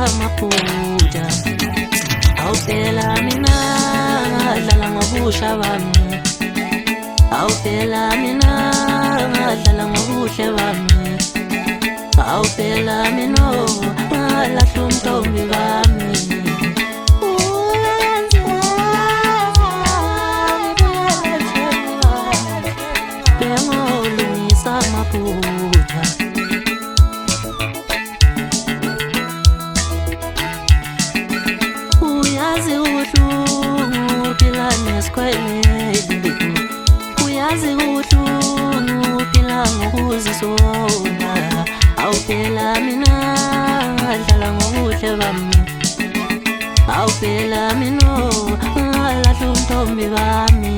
amaphutha awuphela mina ngadlala ngobusha bami awuphela mina ngadlala ngobuhle bami awuphela mina ngalahla umntombi bami bengolungisa amaphutha uyazi ubuhlungu phila nesikhwele uyazi ubuhlungu phila ngokuzisola awuphela mina ngadlala ngobuhle bami awuphela mina ngalahla umntombi bami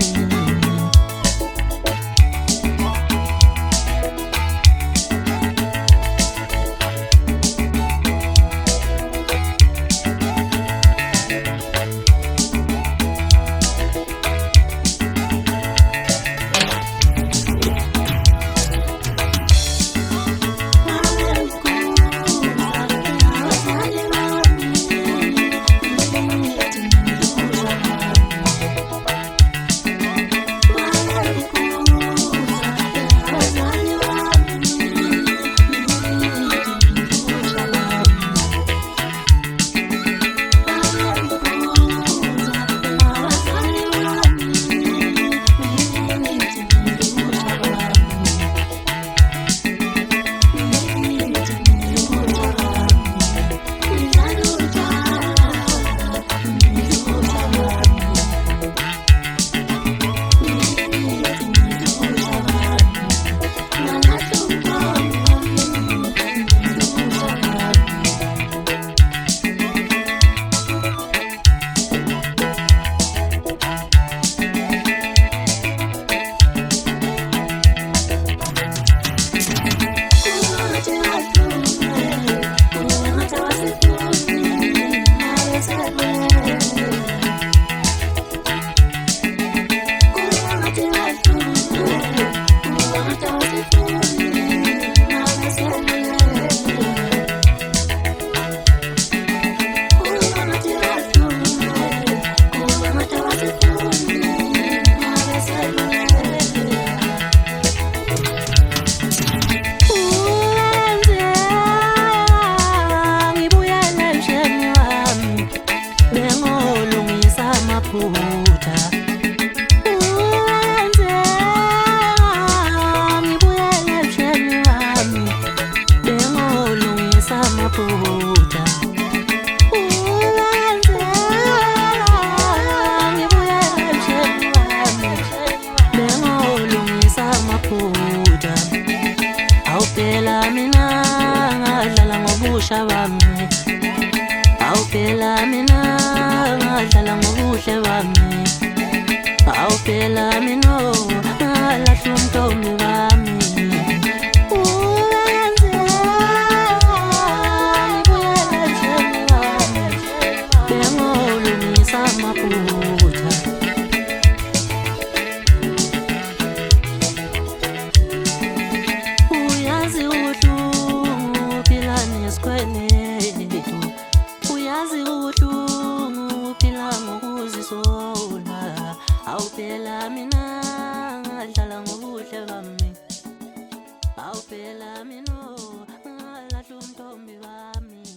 awuphela mina ngadlala ngobusha bami awuphela mina ngadlala ngobuhle bami awuphela mina ngalahla umntombi bami bengolungisa amaphutha uyazi ubuhlungu phila nesikhweletu uyazi ubuhlungu phila ngokuzisola awuphela mina ngadlala ngobuhle bami awuphela mina ngalahla umntombi bami